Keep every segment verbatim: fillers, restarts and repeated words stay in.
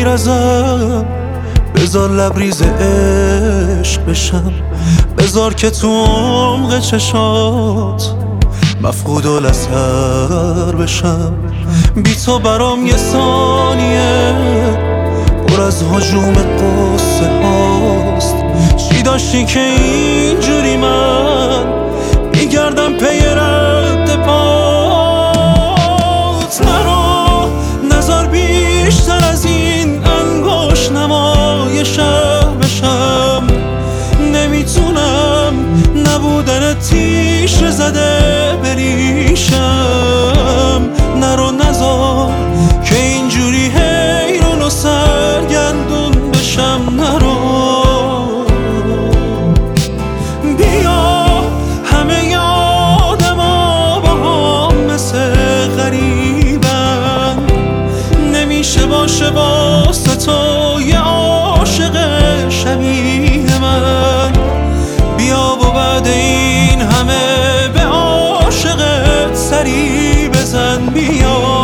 بگیر ازم، بذار لبریز عشق بشم، بذار که تو عمق چشات مفقود الاثر بشم. بی تو برام یه ثانیه پر از هجوم قصه هاست. چی داشتی که اینجوری من میگردم پی رد پات؟ نرو نذار بیشتر از این انگشت نمای شهر بشم. نمیتونم نبودن تیشه زده بریشم. نرو نذار که اینجوری حیرون و سرگردون بشم. نرو بیا همه یادما با هم مثل غریبن. نمیشه باشه واسه تو یه عاشق شبیه من. بیا و بعد این همه به عاشقت سری بزن. بیا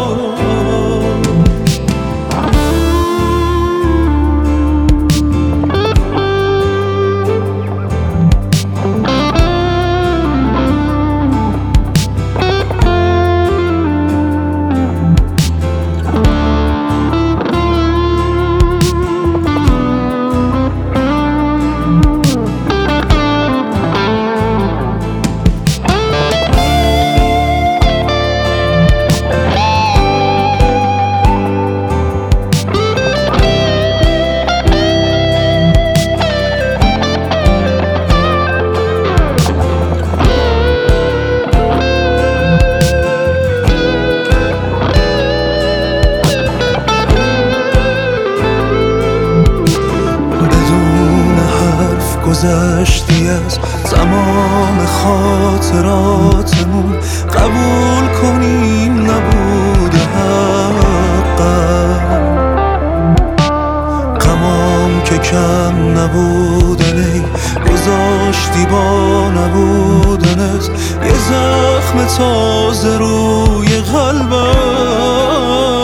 گذشتی از تمام خاطراتمون. قبول کنیم نبوده حقم. غمام که کم نبودن ای گذاشتی با نبودنت یه زخم تازه روی قلبم.